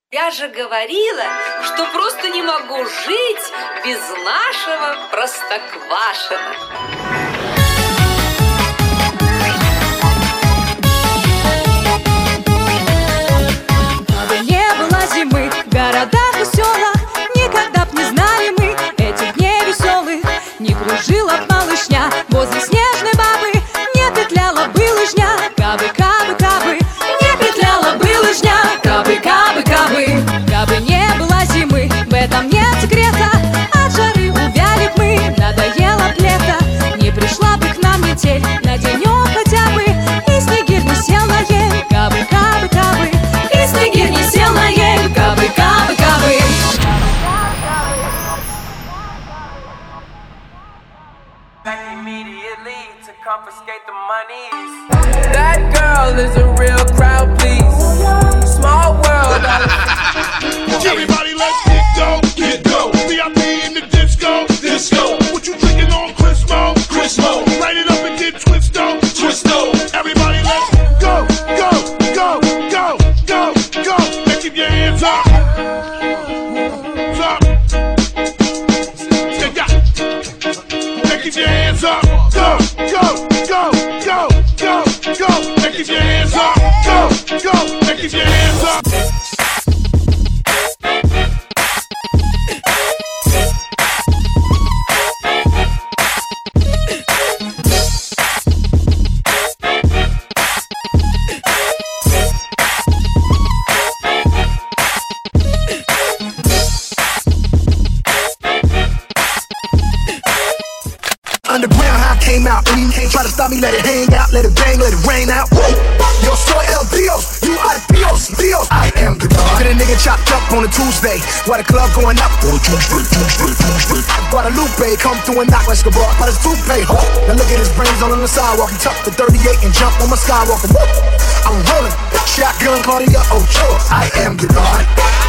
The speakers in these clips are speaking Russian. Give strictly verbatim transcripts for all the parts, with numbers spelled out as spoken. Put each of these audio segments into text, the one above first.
Я же говорила, что просто не могу жить без нашего Простоквашино. Бы не было зимы в городах и селах, никогда б не знали мы этих дней веселых. Не кружила б малышня возле снежной бабы, не петляла бы лыжня, кабы, кабы, кабы, не петляла бы лыжня, кабы, кабы, кабы. Кабы не было зимы, в этом нет секрета, от жары увяли б мы, надоело б лето. Не пришла бы к нам метель на денек хотя бы, и снегирь не сел на ель, кабы, кабы, кабы, и снегирь не сел на ель, кабы, кабы, кабы. Immediately to confiscate the monies. That girl is a real crowd, please. Small world. Everybody, let's get go, get go. V I P in the disco, disco. What you drinking on, Crismo, Crismo? Light it up and get twisto, twisto. Everybody, let's go, go, go, go, go, go. Now keep your hands up, up. Now keep your hands up, go, go, go, go, go, go. Now keep your hands up, go, go. Now keep your hands up. Underground, how I came out, and you can't try to stop me, let it hang out, let it bang, let it rain out. Woo! Yo soy el Dios, you are Dios, Dios. I am the God. Get a nigga chopped up on a Tuesday, while the club going up on a Tuesday, Tuesday, Tuesday. Guadalupe, come through and knock like Escobar, but it's toupee. Huh? Now look at his brains all on the sidewalk, he tucked the thirty-eight and jump on my skywalker. Woo! I'm rolling, shotgun, Claudia Ochoa. I am the God.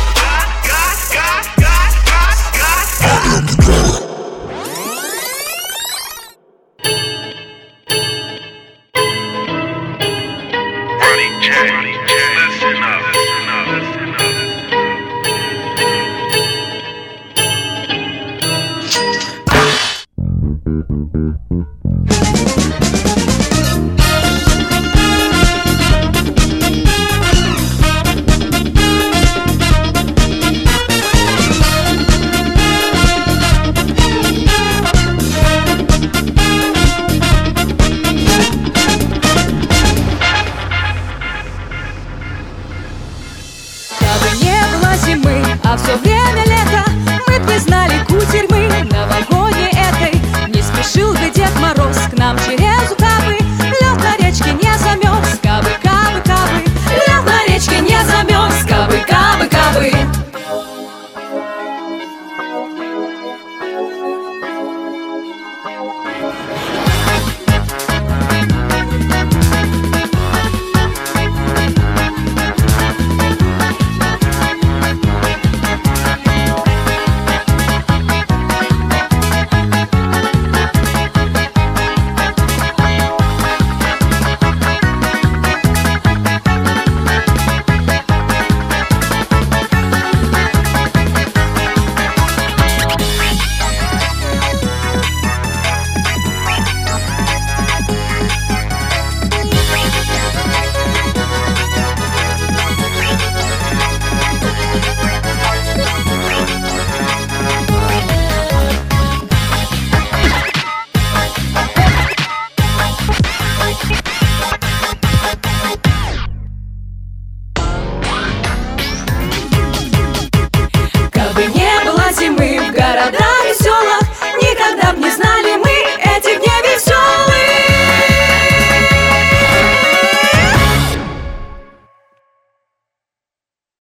I am the God. Listen up, listen up, listen up. А все время лето мы б не знали кутерьмы на вагоне этой. Не спешил бы Дед Мороз к нам через ухабы, лед на речке не замерз.